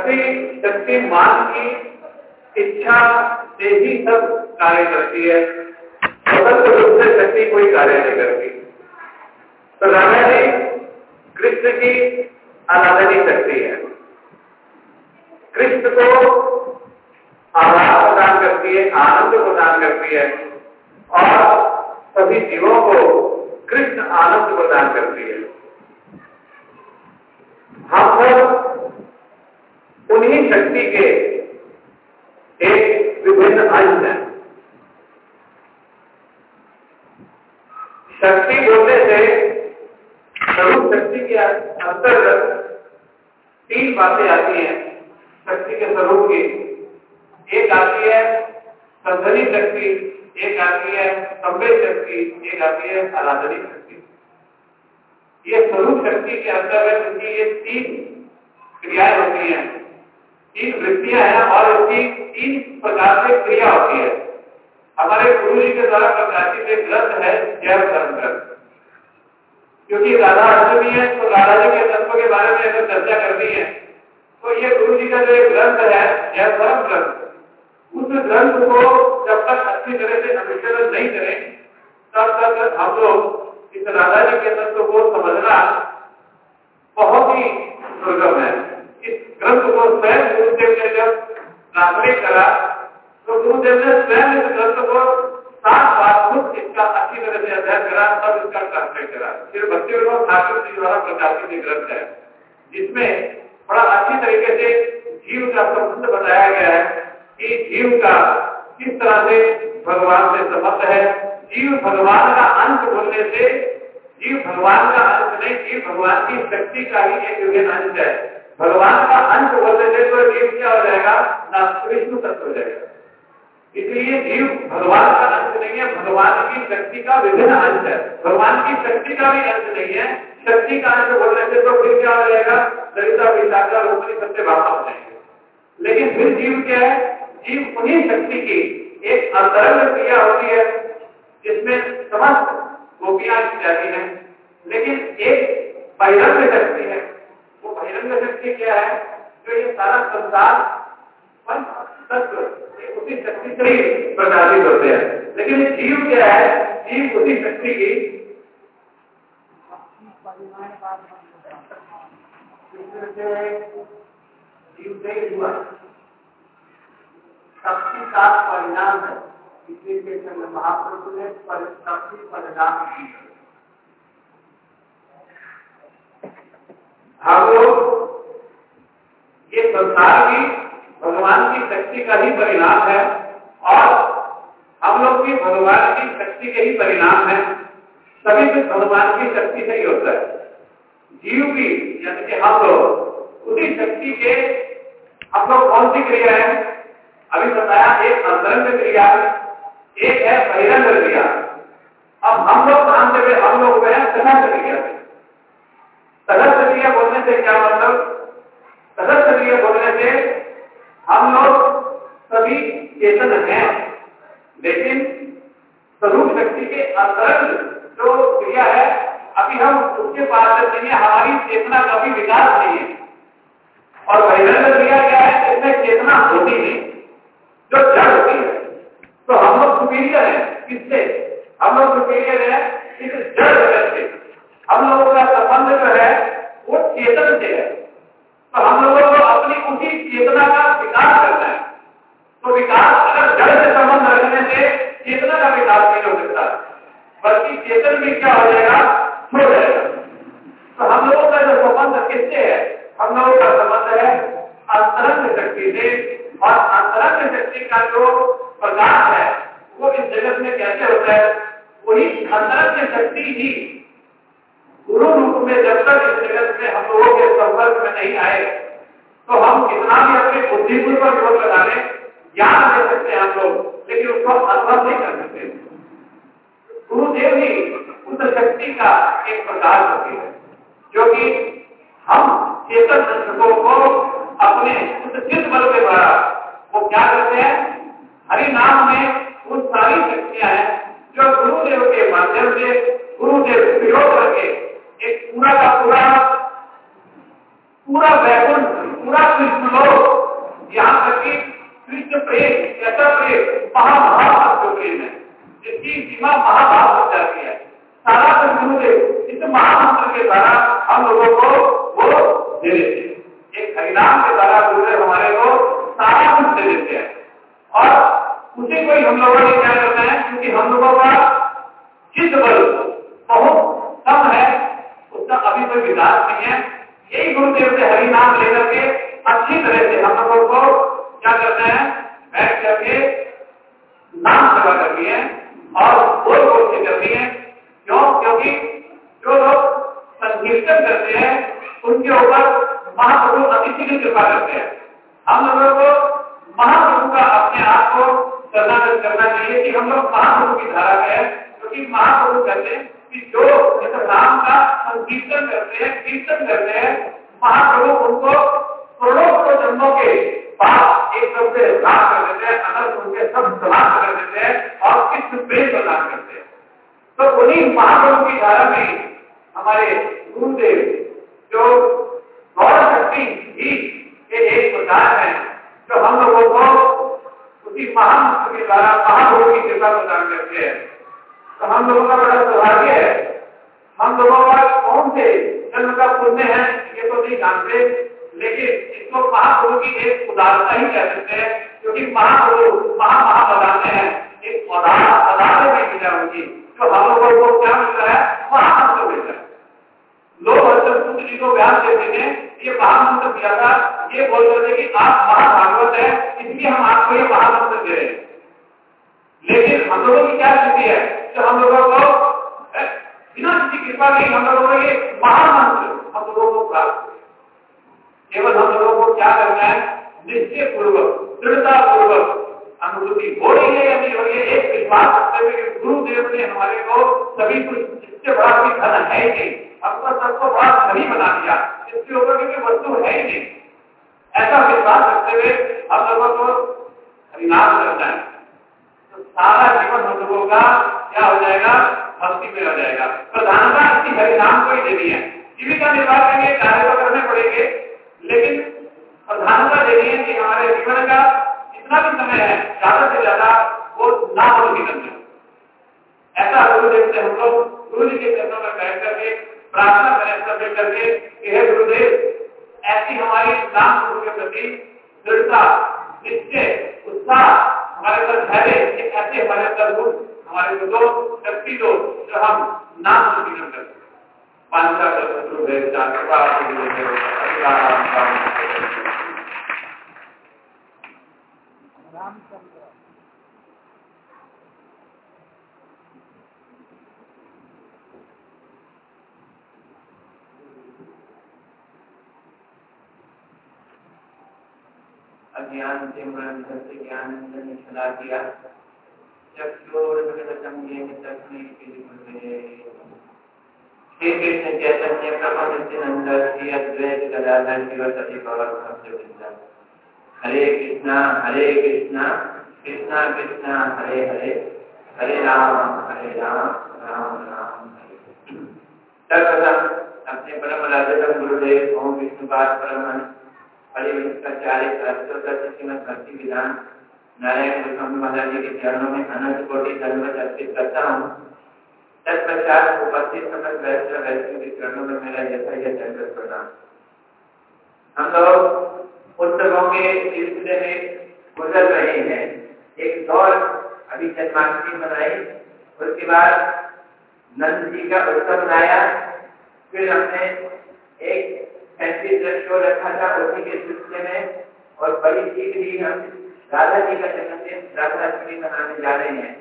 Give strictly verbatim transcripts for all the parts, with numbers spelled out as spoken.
शक्ति शक्तिमान की इच्छा से ही सब कार्य करती है, स्वतंत्र रूप से शक्ति कोई कार्य नहीं करती। तो राधा जी कृष्ण की अनादनी शक्ति है, कृष्ण को आह्लाद प्रदान करती है, आनंद प्रदान करती है और सभी जीवों को कृष्ण आनंद प्रदान करती है। हम सब उन्हीं शक्ति के एक विभिन्न अंश हैं। शक्ति बोलने से स्वरूप शक्ति के अंतर्गत तीन बातें आती हैं शक्ति के स्वरूप की। एक आती है संधनी शक्ति, एक आती है संवेद शक्ति, एक आती है आराधनी शक्ति। ये स्वरूप शक्ति के अंतर्गत उनकी ये तीन क्रियाएं होती हैं, तीन वृत्तियां हैं और उसकी तीन प्रकार से क्रिया होती है। हमारे गुरु जी के द्वारा प्रकाशित एक ग्रंथ है जैव धर्म ग्रंथ। क्योंकि राधा अष्टमी है तो राधा जी के तत्व के बारे में अगर चर्चा करनी है तो ये गुरु जी का जो एक ग्रंथ है जैव धर्म ग्रंथ, उस ग्रंथ को जब तक अच्छी तरह से अनुशीलन नहीं करें तब तक हम लोग इस राधा जी के तत्व को समझना बहुत ही दुर्गम है। इस ग्रंथ को स्वयं गुरुदेव ने जब ट्रांसलेट करा तो गुरुदेव ने स्वयं इस ग्रंथ को सात बार खुद इसका अच्छी तरह से अध्ययन करा, तब इसका ट्रांसलेट करा। फिर भक्ति विनोद ठाकुर जी द्वारा प्रकाशित ग्रंथ है जिसमें बड़ा अच्छी तरीके से जीव का संबंध बताया गया है कि जीव का किस तरह से भगवान से संबंध है। जीव भगवान का अंश बोलने से जीव भगवान का अंश नहीं, जीव भगवान की शक्ति का ही एक विभिन्न अंश है। भगवान का अंश बोलने से तो जीव क्या हो जाएगा ना, विष्णु तत्व हो जाएगा। इसलिए जीव भगवान का अंश नहीं है, भगवान की शक्ति का विभिन्न अंश है। भगवान की शक्ति का भी अंश नहीं है, शक्ति का अंश बोलने से तो फिर क्या हो जाएगा, ललिता विशाखा रूपनी सबसे भाषा हो जाएंगे। लेकिन फिर जीव क्या है, जीव उन्हीं शक्ति की एक अंतरंग क्रिया होती है जिसमें समस्त गोपियां इत्यादि हैं। लेकिन एक बहिरंग शक्ति है, वो बहिरंग शक्ति क्या है, जो ये सारा संसार तत्व उसी शक्ति से ही प्रकाशित होते हैं। लेकिन जीव क्या है, जीव उसी शक्ति की जीव से हुआ शक्ति का परिणाम है। इसलिए महाप्रभु ने शक्ति परिणाम हम लोग ये संसार भी भगवान की शक्ति का ही परिणाम है और हम लोग भी भगवान की शक्ति के ही परिणाम है। सभी कुछ भगवान की शक्ति से ही होता है। जीव भी यानी कि हम लोग उसी शक्ति के, हम लोग कौन सी क्रिया है अभी बताया, एक अंतरंग क्रिया, एक है बहिरंग क्रिया। अब हम लोग मानते हुए हम लोग में तटस्थ क्रिया। तटस्थ क्रिया बोलने से क्या मतलब, तटस्थ क्रिया बोलने से हम लोग सभी चेतन हैं, लेकिन स्वरूप शक्ति के अंतरंग जो क्रिया है अभी हम उसके पास नहीं है, हमारी चेतना का भी विकास नहीं है। और बहिरंग क्रिया क्या है, इसमें चेतना होती नहीं, जो जड़ होती है। तो हम लोग सुपीरियर है, किससे, हम लोग सुपीरियर है इस जड़ जगत से। हम लोगों का संबंध जो है वो चेतन से है, तो हम लोगों को अपनी उसी चेतना का विकास करना है। तो विकास अगर जड़ से संबंध रखने से चेतना का विकास नहीं हो सकता, बल्कि चेतन भी क्या हो जाएगा, छो जाएगा। तो हम लोगों का जो संबंध किससे है, हम लोगों का संबंध है अंतरंग शक्ति से। और अंतरंग शक्ति का जो प्रकाश है वो इस जगत में कैसे होता है, वही अंतरंग शक्ति ही गुरु रूप में जब तक इस जगत में हम लोगों के संपर्क में नहीं आए तो हम कितना भी अपने बुद्धिबल पर जोर लगा लें, ज्ञान दे सकते हैं हम लोग, लेकिन उसको अनुभव नहीं कर सकते। गुरुदेव ही उस शक्ति का एक प्रकाश होती है जो कि हम चेतन दर्शकों को अपने उस चित्त बल के द्वारा वो क्या करते हैं, हरि नाम में वो सारी शक्तियां हैं जो गुरुदेव के माध्यम से गुरुदेव प्रयोग करके एक पूरा का पूरा पूरा वैकुंठ, पूरा कृष्ण लोक सीमा महाभाव हो जाती है। सारा गुरुदेव इस महामंत्र के द्वारा हम लोगों को वो दे देते हैं। एक हरिनाम के द्वारा गुरुदेव हमारे को सारा कुछ दे देते हैं और उसी को ही हम लोगों ने क्या करना है, क्योंकि हम लोगों का चित्त बल बहुत कम है, उसका अभी कोई विकास नहीं है। यही गुरुदेव से हरिनाम लेकर के अच्छी तरह से हम लोगों को क्या करना है, बैठ करके नाम सेवा करनी है और बोल बोल के करनी है। क्यों? क्योंकि जो लोग संकीर्तन करते हैं उनके ऊपर महाप्रभु अतिशीघ्र कृपा करते हैं। हम लोगों को महाप्रभु का अपने आप को शरणागत करना चाहिए कि हम लोग महाप्रभु की धारा में हैं, क्योंकि महाप्रभु कहते हैं कि जो इस नाम का संकीर्तन करते हैं, कीर्तन करते हैं, महाप्रभु उनको करोड़ों करोड़ जन्मों के बाद एक शब्द से राग कर देते हैं, अनर्थ उनके सब समाप्त कर देते हैं और कृष्ण प्रेम प्रदान करते हैं। तो उन्हीं महाप्रभु की धारा में हमारे गुरुदेव जो गौर शक्ति ही के एक प्रकार है, जो हम लोगों को उसी महामंत्र के द्वारा महाप्रभु की कृपा प्रदान करते हैं। तो हम लोगों का बड़ा सौभाग्य है। हम लोगों का कौन से जन्म का पुण्य है ये तो नहीं जानते, लेकिन इसको महाप्रभु की एक उदारता ही कह सकते हैं, क्योंकि महाप्रभु महा महाप्रदान है, एक उदार उदार में मिला उनकी, जो हम लोगों को क्या मिल रहा है, महामंत्र मिल रहा है। लोग हर जी को व्यास देते हैं, ये महामंत्र दिया था, ये बोल रहे थे कि आप महाभागवत है, इसलिए हम आपको ये महामंत्र दे रहे हैं। लेकिन हम लोगों की क्या स्थिति है, तो हम लोगों को बिना किसी कृपा के हम लोगों को ये महामंत्र हम लोगों को प्राप्त, केवल हम लोगों को क्या करना है, निश्चय पूर्वक दृढ़ता पूर्वक अनुभूति हो रही है या नहीं हो रही है, एक विश्वास रखते हुए कि गुरुदेव ने हमारे को सभी कुछ, इससे बड़ा कोई धन है ही नहीं, हमको सबको बड़ा धनी बना दिया, इसके ऊपर की वस्तु है ही नहीं, ऐसा विश्वास रखते हुए हम लोगों को हरिनाम करना है। तो सारा जीवन हम लोगों का क्या हो जाएगा, भक्ति में हो जाएगा। प्रधानता इसी हरिनाम को ही देनी है। जीविका निर्वाह के लिए कार्य तो करने पड़ेंगे, लेकिन प्रधानता देनी है कि हमारे जीवन का जितना भी समय है ज्यादा से ज्यादा वो नाम निकल जाए। ऐसा गुरुदेव से हम लोग गुरु जी के चरणों में बैठ करके प्रार्थना करें, सब करके कि हे गुरुदेव, ऐसी हमारी नाम प्रभु के प्रति दृढ़ता, निश्चय, उत्साह, हमारे अंदर धैर्य, एक ऐसे हमारे अंदर गुण, हमारे को दो शक्ति दो जो हम नाम संकीर्तन करते हैं। पांचा गुरुदेव अज्ञान से से ज्ञान ने छला दिया, चक्षुर्भृतम येन तस्मै श्रीगुरुवे। श्री कृष्ण चैतन्य प्रभु नित्यानंद श्री अद्वैत गदाधर शिवसति गौरभक्तवृंद। हरे कृष्णा हरे कृष्णा कृष्णा कृष्णा हरे हरे, हरे राम हरे राम राम राम हरे। सर्वप्रथम अपने परम राजतम गुरुदेव ओम विष्णुपाद परमहंस परिवृत्ताचार्य सरस्वती श्रीमद् भक्ति विधान नारायण गोस्वामी महाराज जी के चरणों में अनंत कोटि दंडवत अर्पित करता हूँ। तत्पश्चात उपस्थित समस्त वैष्णव वैष्णव के चरणों में मेरा यथा यह दंडवत प्रणाम। हम लोग उत्सवों के सिलसिले में गुजर रहे हैं। एक दौर अभी जन्माष्टमी मनाई, उसके बाद नंद जी का उत्सव मनाया, फिर हमने एक फैंसी ड्रेस शो रखा था उसी के सिलसिले में, और बड़ी शीघ्र ही हम राधा जी का जन्मदिन राधाष्टमी मनाने जा रहे हैं।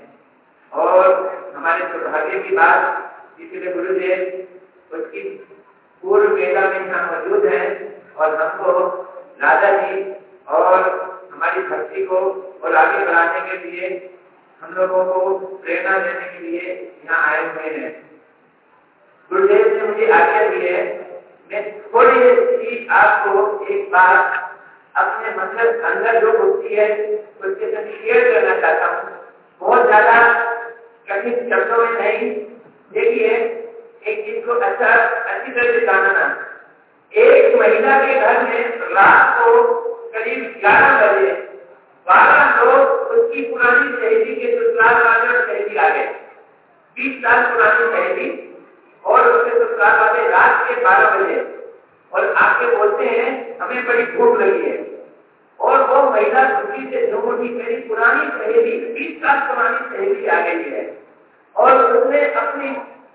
और हमारे सौभाग्य की बात, इसलिए गुरुदेव उसकी पूर्व वेला में यहाँ मौजूद है और हमको राधा जी और हमारी भक्ति को और आगे बढ़ाने के लिए, हम लोगों को प्रेरणा देने के लिए यहाँ आए हुए हैं। गुरुदेव ने मुझे आज्ञा दी है, मैं थोड़ी सी आपको एक बात अपने मतलब अंदर जो होती है उसके साथ शेयर करना चाहता हूँ। बहुत ज्यादा कठिन शब्दों में नहीं। देखिए, एक चीज को अच्छा अच्छी तरह से जानना। एक महिला के घर में रात को करीब ग्यारह बजे बारह लोग उसकी पुरानी सहेली के ससुराल वाले और सहेली आ गए बीस साल पुरानी सहेली और उसके ससुराल वाले रात के बारह बजे और आके बोलते हैं हमें बड़ी भूख लगी है। और वो महिला खुशी से झूम उठी, मेरी पुरानी सहेली बीस साल पुरानी सहेली आ गई है। और उसने अपनी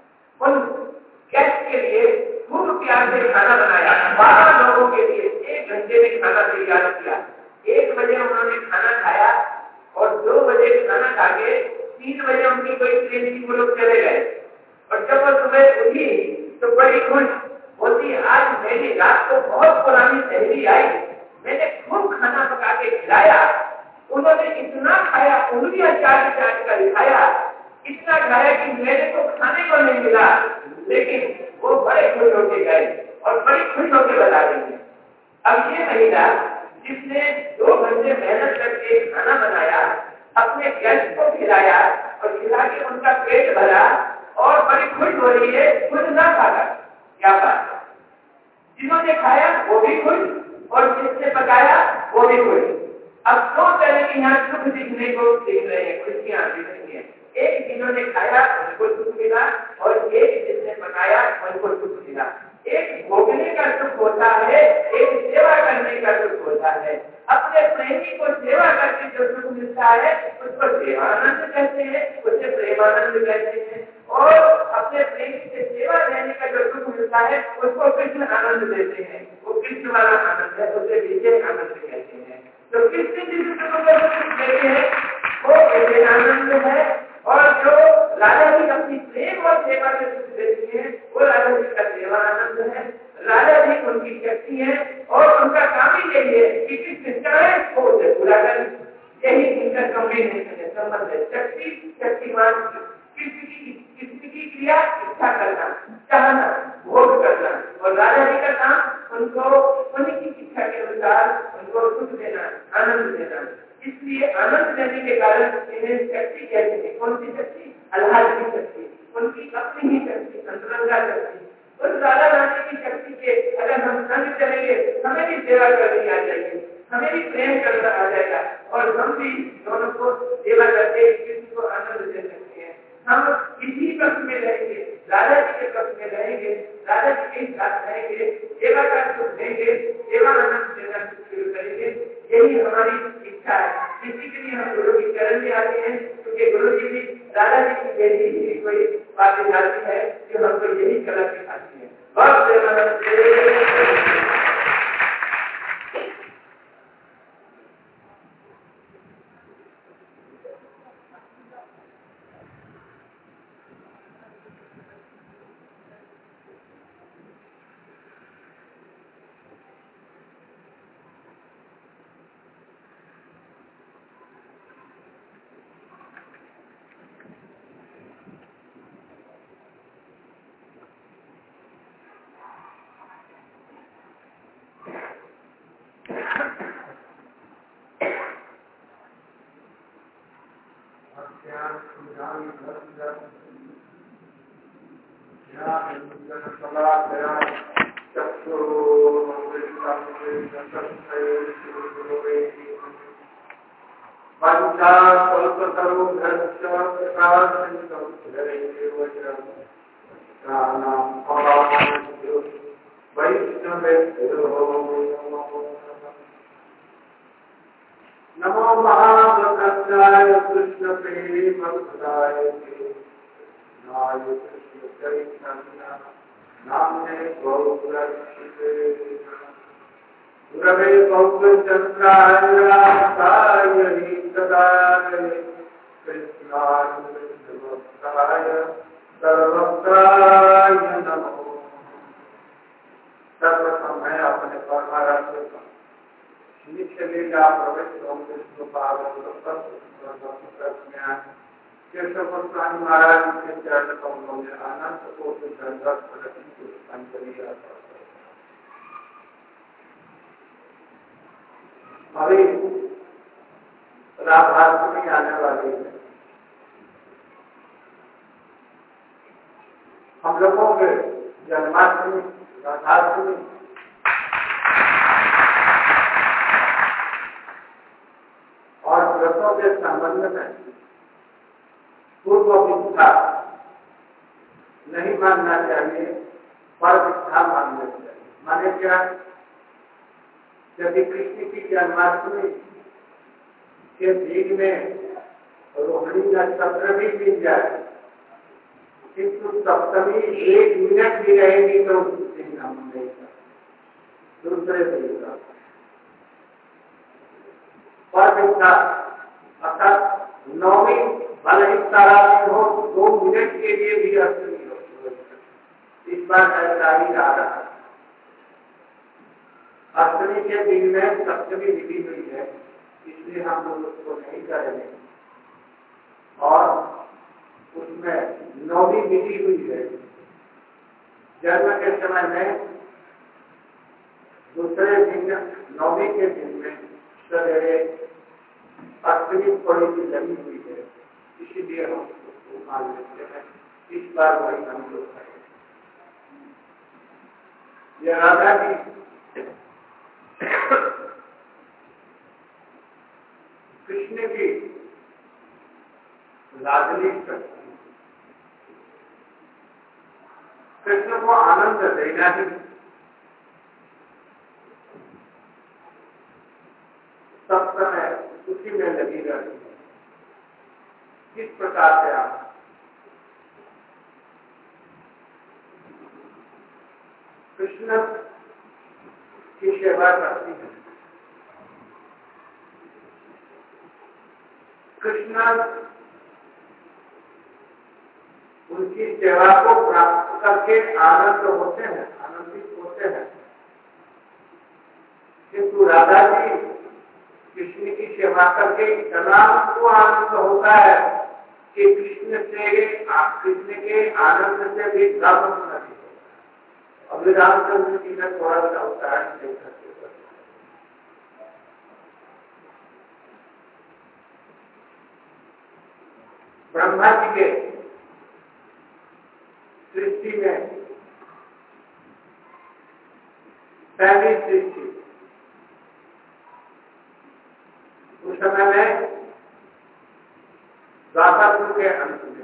उन गेस्ट के लिए खूब प्यार से खाना बनाया, बारह लोगों के लिए एक घंटे में खाना तैयार किया। एक बजे उन्होंने खाना खाया और दो बजे खाना खा के तीन बजे उनकी कोई ट्रेन थी, वो लोग चले गए। और जब वो सुबह उठी तो बड़ी खुश बोलती, आज मेरी रात को बहुत पुरानी सहेली आई, मैंने खूब खाना पका के खिलाया, उन्होंने इतना खाया, उंगलियां चाट चाट कर खाया, इतना खाया कि मेरे को खाने को नहीं मिला, लेकिन वो बड़े खुश होके गए और बड़ी खुश होके बता रही है। अब ये महिला जिसने दो घंटे मेहनत करके खाना बनाया, अपने गेस्ट को खिलाया और खिला के उनका पेट भरा और बड़ी खुश हो रही है, खुद ना खाकर, क्या बात है। जिन्होंने खाया वो भी खुश और जिसने पकाया वो भी खुश। अब दो तरह की यहाँ सुख दिखने को दिख रहे हैं, खुशियां दिख रही है। एक जिन्होंने खाया उनको सुख मिला और एक जिसने पकाया उनको सुख मिला। एक भोगने का सुख होता है, एक सेवा करने का सुख होता है। अपने प्रेमी को सेवा करके जो सुख मिलता है उसको सेवानंद कहते हैं, उसे प्रेमानंद कहते हैं। और अपने प्रेमी से सेवा देने का जो सुख मिलता है उसको कृष्ण आनंद देते हैं, वो कृष्ण वाला आनंद है, उसे विजय आनंद कहते हैं। तो कृष्ण जिस सुख को सुख देते हैं वो विजय आनंद है, और जो राजा जी अपनी प्रेम और सेवा से सुख देती है वो राजा जी का सेवा आनंद है। राजा जी उनकी शक्ति है और उनका काम ही यही है कि किस चाहे वो उसे पूरा करें, यही इनका कॉम्बिनेशन है, संबंध है। शक्ति शक्तिमान किसी की किसी की क्रिया इच्छा करना, चाहना, भोग करना, और राजा जी का काम उनको उनकी इच्छा के अनुसार उनको सुख देना, आनंद देना। इसलिए आनंद देने के कारण इन्हें शक्ति कहते हैं। कौन सी शक्ति? अल्लाह की शक्ति, उनकी अपनी ही शक्ति, अंतरंगा शक्ति। उस राधा रानी की शक्ति के अगर हम संग चलेंगे हमें भी सेवा करनी आ जाएगी, हमें भी प्रेम करना आ जाएगा और हम भी दोनों को सेवा करके किसी को आनंद दे सकते हैं। हम इसी पक्ष में रहेंगे, राजा जी के पक्ष में रहेंगे, राजा जी के साथ रहेंगे, सेवा का सुख देंगे, सेवा आनंद देना शुरू करेंगे। यही हमारी इच्छा है। इसी के लिए हम गुरु की चरण में आते हैं, क्योंकि गुरु जी भी राजा जी की बेटी ही कोई बातें जाती है जो हमको यही कला सिखाती है। बहुत नमो महाभद्राय कृष्ण प्रेम भक्ताय नाय कृष्ण चैतन्य नामने गौरक्षिते गुरवे गौरचंद्राय राधाय हितदाय कृष्णाय कृष्णभक्ताय सर्वभक्ताय नमो। सर्वप्रथम मैं अपने परमाराध्य लीला प्रवृत्त कृष्ण केशव गोस्वामी महाराज के चरण कमलों में अनंत कोटि दंडवत प्रति पुष्पांजलि अर्पण। अभी राधाष्टमी आने वाली है। हम लोगों के जन्माष्टमी, राधाष्टमी और व्रतों के संबंध में पूर्व विद्या नहीं मानना चाहिए, पर विद्या मानना चाहिए। माने क्या? यदि कृष्ण की जन्माष्टमी के दिन में रोहिणी नक्षत्र भी मिल जाए, किंतु सप्तमी एक मिनट भी रहेगी तो उस दिन हम नहीं कर दूसरे दिन का पर विद्या अर्थात नौवीं भले ही सारा दिन हो, दो मिनट के लिए भी अष्टमी हो। इस बार ऐसा ही आ रहा है। अष्टमी के दिन में सप्तमी लिखी हुई है, इसलिए हम लोग उसको नहीं करेंगे। और उसमें नौवीं लिखी हुई है। जन्म के समय में दूसरे दिन नौवीं के दिन में सवेरे अष्टमी थोड़ी सी लगी हुई है, इसीलिए हम उसको मान लेते हैं। इस बार वही हम लोग करें। यह राजा जी कृष्ण की लाडली शक्ति, कृष्ण को आनंद देना ही सब समय उसी में लगी रहती है। किस प्रकार से आप कृष्ण की सेवा करती है? कृष्ण उनकी सेवा को प्राप्त करके आनंद होते हैं, आनंदित होते हैं। किंतु राधा जी कृष्ण की सेवा करके इतना उनको आनंद होता है कि कृष्ण से कृष्ण के आनंद से भी लाभ नहीं होता। अभी रामचंद्र जी ने थोड़ा सा उदाहरण देखा। ब्रह्मा जी के सृष्टि में पहली सृष्टि उस समय में द्वापर के अंत में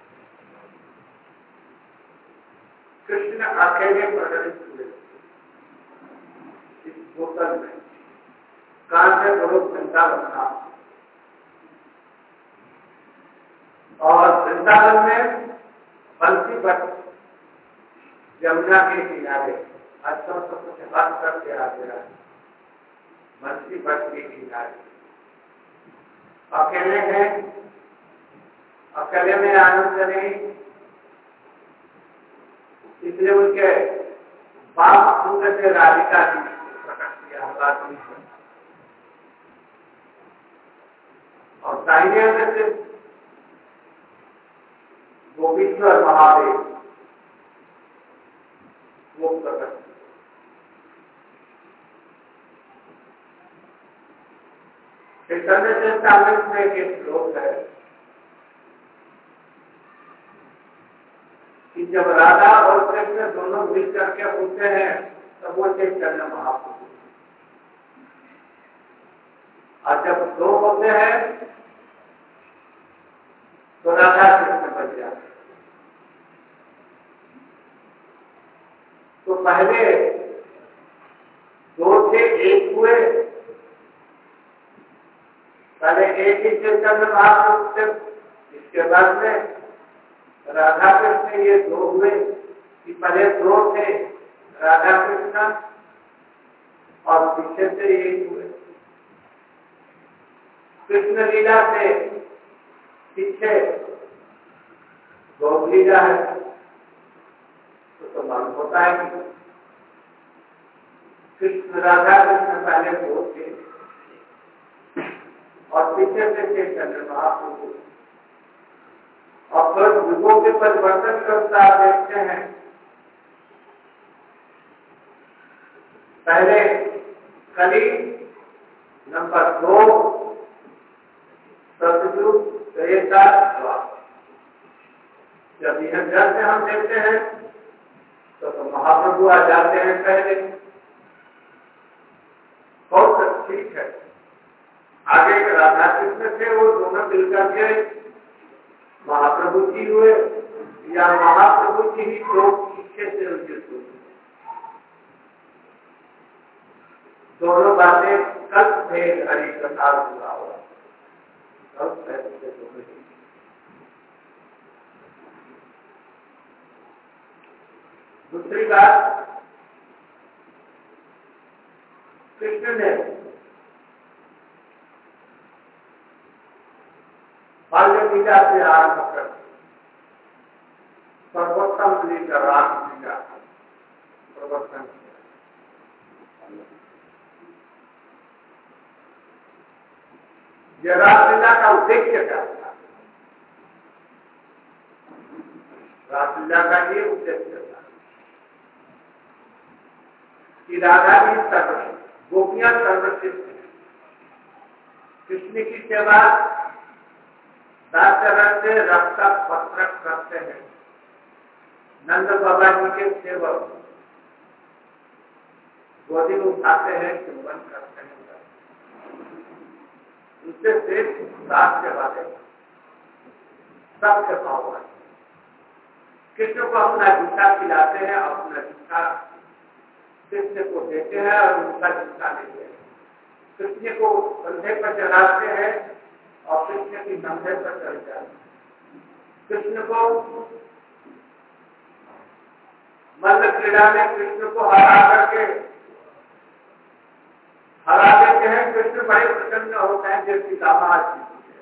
कृष्ण अकेले प्रकटित हुए इस बोतल में। कान से बहुत वृंदावन था और वृंदावन में बंसी भट्ट यमुना के किनारे अच्छा सब कुछ बात करके आ गया। बंसी भट्ट के किनारे अकेले हैं, अकेले में आनंद नहीं, इसलिए उनके बाप अंग से राधिका जी प्रकट किया बात और दाहिने अंग से गोपीश्वर महादेव वो प्रकट। चैतन्य चेतामृत में एक श्लोक है कि जब राधा और कृष्ण दोनों मिल करके होते हैं तब वो चैतन्य महाप्रभु, और जब दो होते हैं तो राधा कृष्ण बन जाते। तो पहले दो से एक हुए, पहले एक ही चैतन्य महाप्रभु थे, इसके बाद में राधा कृष्ण ये दो हुए कि पहले दो थे राधा कृष्ण और पीछे से एक हुए। कृष्ण लीला से पीछे गौर लीला है तो, तो मालूम होता है कि कृष्ण राधा कृष्ण पहले दो थे और पीछे से चैतन्य महाप्रभु। और फिर युगों के परिवर्तन करता देखते हैं। पहले कली नंबर दो सतयुग त्रेता द्वापर। जब यह जल से हम देखते हैं तो, तो महाप्रभु आ जाते हैं पहले। बहुत ठीक है, आगे राधा कृष्ण थे वो दोनों मिलकर के महाप्रभु जी हुए, या महाप्रभु की ही दो इच्छे से उचित होती है। दोनों बातें कल भेद हरि कथा हुआ हुआ कल भेद से दोनों ही। दूसरी बात, कृष्ण ने बाल्य लीला से आरंभ कर सर्वोत्तम लीला रास लीला प्रवर्तन किया। यह रासलीला का उद्देश्य क्या था? रासलीला का ये उद्देश्य था कि राधा की सर्वश्रेष्ठ, गोपियां सर्वश्रेष्ठ है। कृष्ण की सेवा दासचरण से रक्षा पत्र करते हैं। नंद बाबा जी के सेवक गोदी में उठाते हैं, चुंबन करते हैं। उससे श्रेष्ठ दास सेवा देते सबके पाव पर। कृष्ण को अपना जूता खिलाते हैं, अपना जूता कृष्ण को देते हैं और उनका जूता लेते हैं। कृष्ण को कंधे पर चढ़ाते हैं और कृष्ण की कंधे पर चढ़ जाते हैं। कृष्ण को मल्ल क्रीड़ा में कृष्ण को हरा करके हरा देते हैं। कृष्ण बड़े प्रसन्न होते हैं जब पितामह जी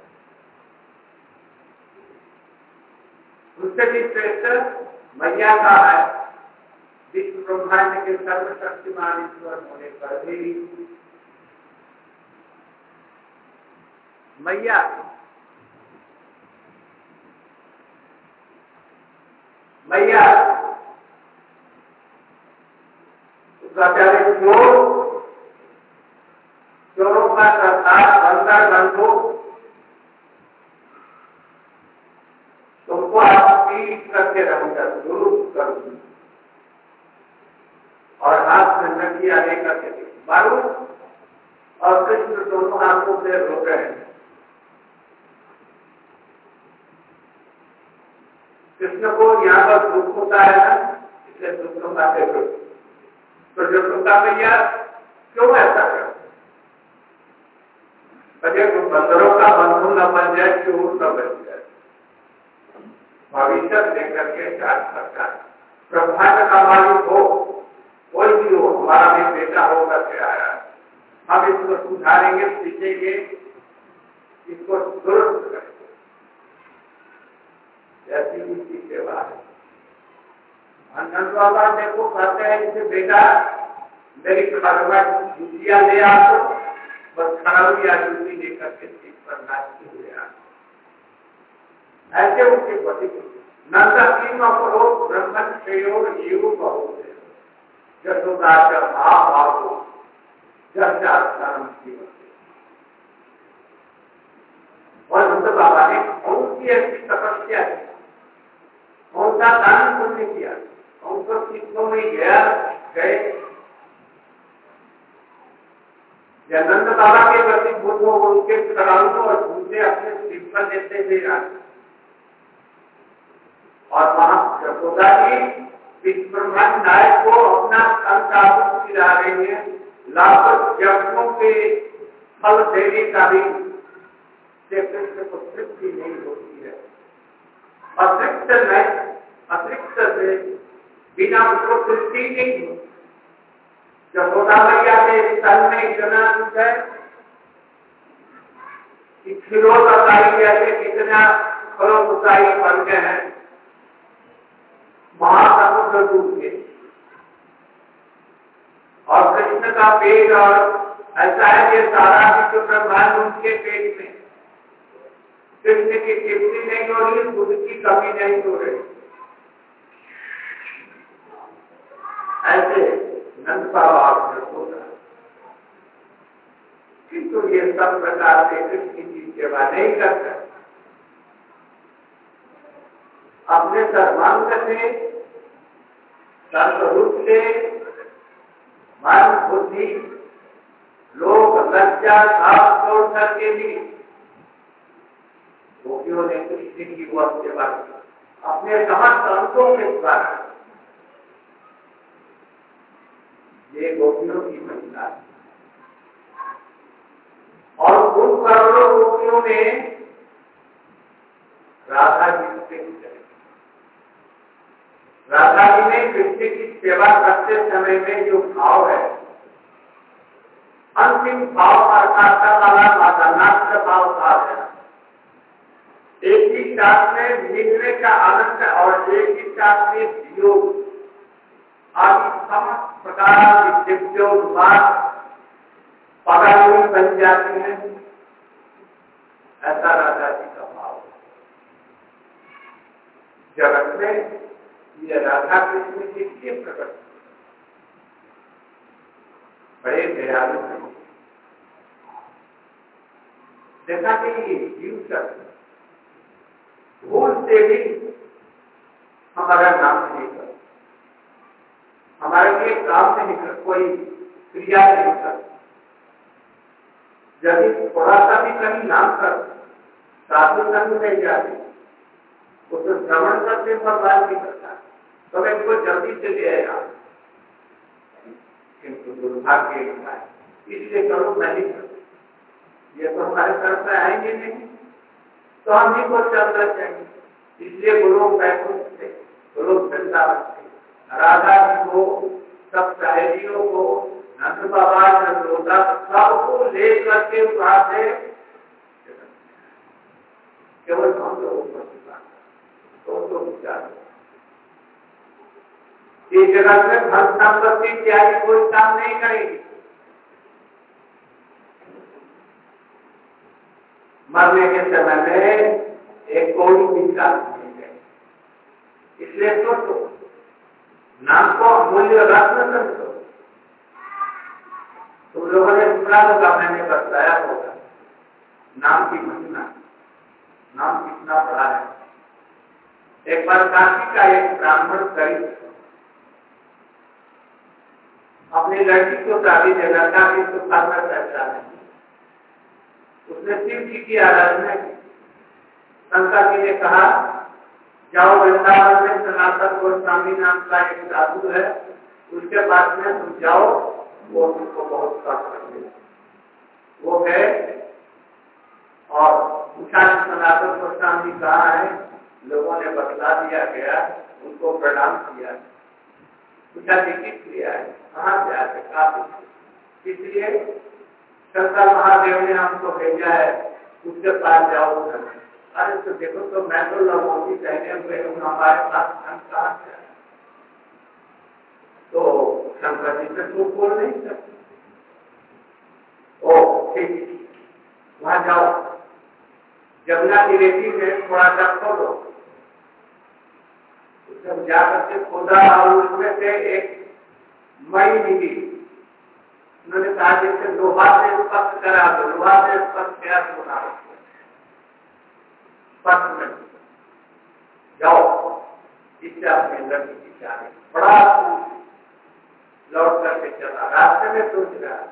उससे भी श्रेष्ठ मैया का है। विश्व ब्रह्मांड के सर्वशक्तिमान ईश्वर होने पर भी मैया मैया उसका चोर चोरों का सरदार बंदर बंधु तुमको आप पीट करके रहूंगा, दुरुस्त करूंगी और हाथ में नकिया लेकर के मारू। और कृष्ण दोनों हाथों से रो रहे हैं। कृष्ण को यहाँ पर दुख होता है ना, इसलिए दुख होता है। तो जो दुखा भैया क्यों ऐसा कर तो बंदरों का बंधु न बन जाए, चोर न बन जाए। भविष्य लेकर के जांच सकता है। ब्रह्मांड का मालिक हो, कोई भी हो, हमारा भी बेटा होकर के आया, हम इसको सुधारेंगे, सीखेंगे, इसको दुरुस्त करेंगे। जैसी उसकी सेवा है। नंद बाबा देखो कहते हैं इसे बेटा मेरी खड़वा जूतियां ले आ, तो बस खड़ाऊ या जूती लेकर के सीट पर नाचते हुए आ। ऐसे उनके पति नंदा तीनों करोड़ ब्रह्मन श्रेयो जीव बहुत है। जसोदा का भाव भाव चर्चा धर्म जीवन और नंद बाबा ने कौन सी ऐसी तपस्या की, कौन सा दान पुण्य किया, कौन सा तीर्थों में गया गए। नंद बाबा के प्रति बुद्ध उनके कड़ाऊ और झूठे अपने सिर पर लेते हुए आते और वहां यशोदा जी ब्रह्मांड नायक को अपना संताप खिला रही है। लाखों यज्ञों के फल देने का भी कृष्ण को तृप्ति नहीं होती है। अतृप्त नहीं, अतृप्त से बिना उसको तृप्ति नहीं होती। यशोदा मैया के तन में इतना दुख है कि खिलोताई जैसे कितना खरोताई बन गए हैं महासमुद्र दूध के। और कृष्ण का पेट और ऐसा है कि सारा विश्व ब्रह्मांड उनके पेट में। कृष्ण की तृप्ति नहीं हो रही, दूध की कमी नहीं हो रही। ऐसे नंद बाबा होता, किंतु ये सब प्रकार से कृष्ण की सेवा नहीं करते। अपने सर्वांग से, सर्वरूप से, मन बुद्धि लोक लज्जा भाव छोड़ करके भी गोपियों ने कृष्ण की वह सेवा की। अपने समस्त अंगों के द्वारा ये गोपियों की महिला और उन करोड़ों गोपियों में राधा जी से राधा जी ने कृष्ण की सेवा करते समय में जो भाव है, अंतिम भाव का वाला मादानाथ का भाव था। एक ही साथ में मिलने का आनंद और एक ही साथ में वियोग आदि समस्त प्रकार की दिव्योन्माद पदावली बन जाती है। ऐसा राधा जी का भाव जगत में ये राधा कृष्ण की के प्रकट बड़े दयालु हैं। देखा कि ये जीव शब्द भूल से भी हमारा नाम नहीं कर, हमारे लिए काम नहीं कर, कोई क्रिया नहीं कर। यदि थोड़ा सा भी कहीं नाम कर साधु संग में जाते उसे श्रवण करते भगवान भी करता, तो मैं इनको जल्दी से ले आया, किंतु दुर्भाग्य है इसलिए करो नहीं करते। ये तो हमारे तरफ से आएंगे नहीं, तो हम ही को चलना चाहिए। इसलिए गुरु बैकुंठ थे, गुरु वृंदावन थे, राधा जी को, सब सहेलियों को, नंद बाबा नंदोदा सबको ले करके वहां से केवल हम लोगों को तो तो विचार इस जगत में धन संपत्ति इत्यादि कोई काम नहीं करेगी। मरने के समय में एक कोई भी काम नहीं करेगी। इसलिए सोचो, नाम को अमूल्य रत्न समझो। तुम लोगों ने सुना होगा, मैंने बताया होगा नाम की महिमा, नाम कितना बड़ा है। एक बार काशी का एक ब्राह्मण गरीब अपनी लड़की को शादी देना था, इसको करना चाहता है। उसने शिव जी की आराधना की। शंकर जी ने कहा, जाओ वृंदावन में सनातन गोस्वामी नाम का एक साधु है, उसके पास में तुम जाओ, वो तुमको बहुत कष्ट कर वो है। और पूछा सनातन गोस्वामी कहाँ है, लोगों ने बतला दिया गया, उनको प्रणाम किया। पूछा किस लिए आए, कहाँ से आते, काफी, इसलिए शंकर महादेव ने हमको भेजा है, उसके पास जाओ। अरे तो देखो, तो मैं तो लंगोटी पहने हुए हूँ, हमारे पास धन कहाँ से आए? तो शंकर जी से तो बोल नहीं सकते। ओ ठीक, वहां जाओ, जमुना की रेती में थोड़ा सा खोदो। जब जाकर के खोदा और उसमें से एक मई निकली। उन्होंने कहा जैसे लोहा से स्पर्श करा दो, लोहा से स्पर्श किया तो बना स्पर्श में जाओ, इससे अपने अंदर की इच्छा है। बड़ा लौट करके चला, रास्ते में सोच रहा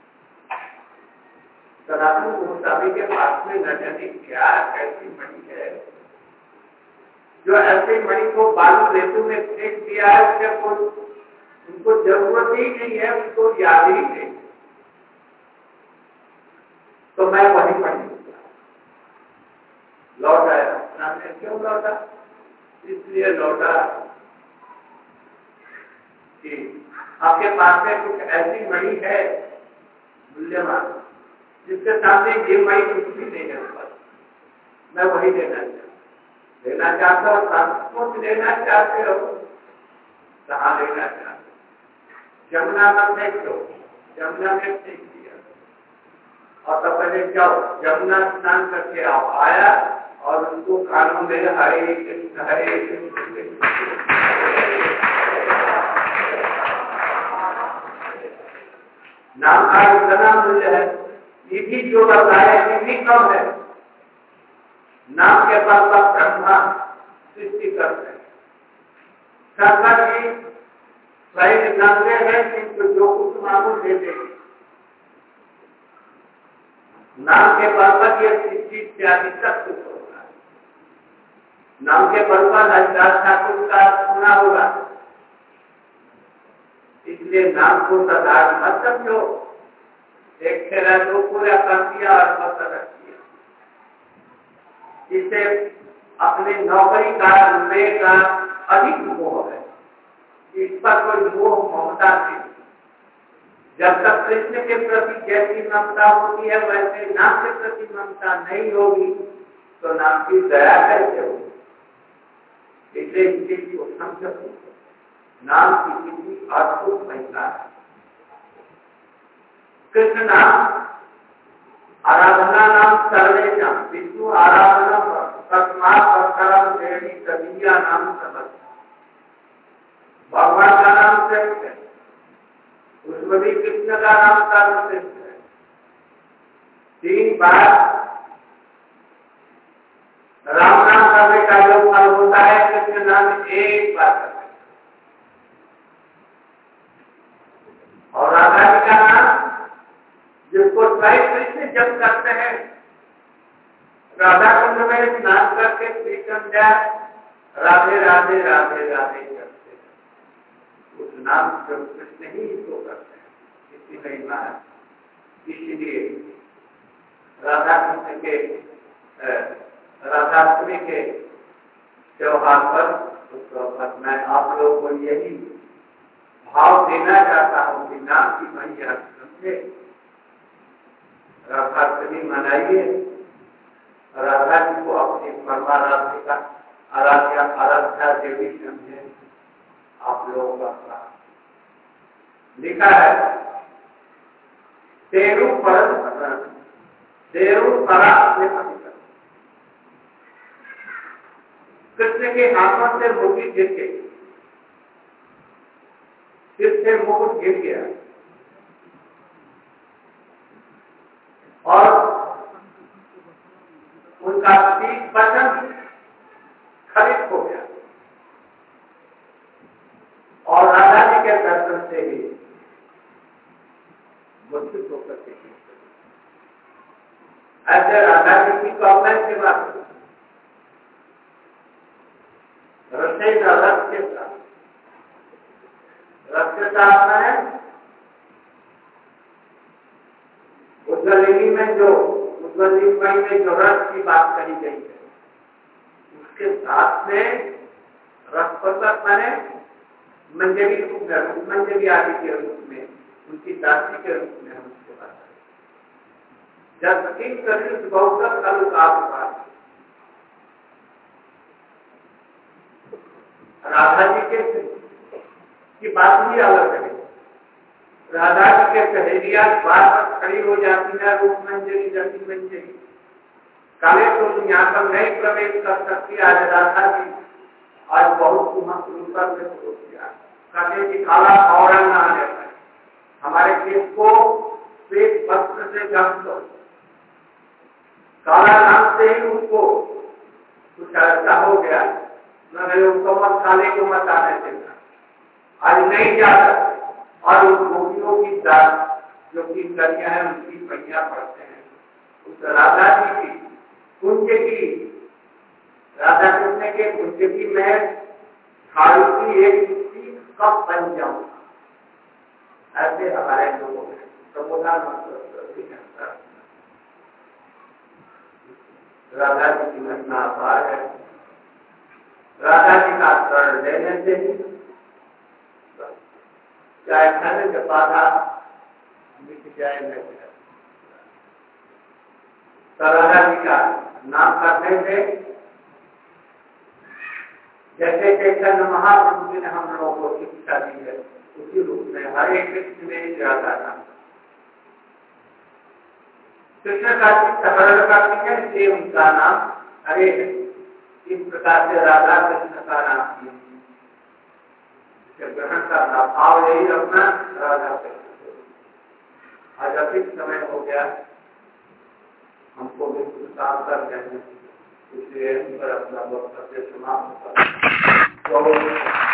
सनातन गोस्वामी के पास में न जाने क्या कैसी मणि है, जो ऐसे मणि को बालू रेतु में फेंक दिया है, उसके कोई उनको जरूरत ही नहीं है, उनको याद ही नहीं। तो मैं वही मणि लौट आया। आपने क्यों लौटा? इसलिए लौटा कि आपके पास में कुछ ऐसी मणि है मूल्यवान, जिसके सामने ये मणि कुछ भी नहीं है। मैं वही लेना चाहता लेना चाहता हूँ। कुछ लेना चाहते हो, कहाँ लेना चाहते? जमुना में फेंक दो, जमुना में फेंक दिया। और तब पहले जाओ, जमुना स्नान करके आओ। आया और उनको कानों में हरे कृष्ण हरे कृष्ण, नाम का इतना मूल्य है, ये भी जो बताया ये भी कम है। नाम के पास पर ब्रह्मा सृष्टि करते हैं। शंकर जी स्वयं जानते हैं कि जो कुछ मांगो दे देंगे। नाम के पास पर यह सृष्टि इत्यादि सब कुछ होता है। नाम के बल पर हरिदास ठाकुर का सुना होगा, इसलिए नाम को साधारण मत समझो। एक तेरा दो पूरा कर दिया और पता रख दिया, इससे अपने नौकरी का रुपये का अधिक मोह है, इस पर कोई मोह ममता नहीं। जब तक कृष्ण के प्रति जैसी ममता होती है वैसे नाम के प्रति ममता नहीं होगी तो नाम की दया कैसे होगी। इसलिए इस चीज को समझो, नाम की कितनी अद्भुत महिमा है। कृष्ण नाम आराधना नाम सर्वेशम, विष्णु आराधना तस्मात् परम देवी तदीया नाम समझ। भगवान का नाम श्रेष्ठ है, उसमें भी कृष्ण का नाम सर्वश्रेष्ठ है। तीन बार राम नाम करने का जो फल होता है कृष्ण नाम एक बार करने और राधा जी का नाम जिसको स्वयं कृष्ण जब करते हैं, राधा कुंड में स्नान करके श्रीकृष्ण जाए राधे राधे राधे राधे करते हैं, उस नाम जब कृष्ण ही इसको करते हैं, इसी महिमा है। इसीलिए राधा कृष्ण के राधाष्टमी के त्योहार पर उस मैं आप लोगों को यही भाव देना चाहता हूँ कि नाम की महिमा समझे, राधाष्टमी मनाइए, राधा जी को अपनी परमाराध्य का आराध्या आराध्या देवी समझे। आप लोगों का लिखा है तेरु पर तेरु परा अपने पति कृष्ण के हाथों से मुकुट गिर गई, सिर से मुकुट गिर गया और उनका तीस वचन खरीद हो गया और राधा जी के दर्शन से ही मूर्छित होकर के ऐसे राधा जी की कॉमेंट के बाद रसे का रस के साथ रस के साथ में उज्ज्वलिनी में जो उज्ज्वलिनी में जो रस की बात कही गई है उसके साथ में रसपतक माने मंजरी रूप में मंजरी आदि के रूप में उनकी दासी के रूप में हम उसके बात करें। जब तीन करीब गौतम अलुकात राधा जी के की बात ही अलग है। राधा जी के सहेलियां बार बार खड़ी हो जाती है, रूप मंजरी जल्दी मंजरी काले तुम यहाँ पर नहीं प्रवेश कर सकती। आज राधा जी आज बहुत सुंदर से कहते कि काला औरंग ना लेता है, हमारे केस को श्वेत वस्त्र से ढक दो। काला नाम से ही उनको कुछ ऐसा हो गया, मैंने उनको मत काले को मत आने देना, आज नहीं जा सकते। और उस गोपियों की दास जो की कन्या है उनकी पहिया पढ़ते हैं, उस राधा जी की कुंज की राधा कृष्ण के कुंज की मैं खाड़ी की एक कब बन जाऊं, ऐसे हमारे लोगों में प्रबोधन राधा जी की महिमा अपार है। राधा जी का शरण लेने से चाहे धन के बाधा मिट जाए न जाए, तो राधा जी का नाम करने से जैसे चैतन्य महाप्रभु जी ने हम लोगों को शिक्षा दी है उसी रूप में हरे कृष्ण में राधा नाम कृष्ण का स्मरण करती है, इसलिए उनका नाम हरे है। इस प्रकार से राधा कृष्ण का नाम ग्रहण करना, भाव यही रखना राधा कृष्ण। आज अधिक समय हो गया, हमको भी काम कर रहे हैं, इसलिए इन पर अपना वक्तव्य समाप्त कर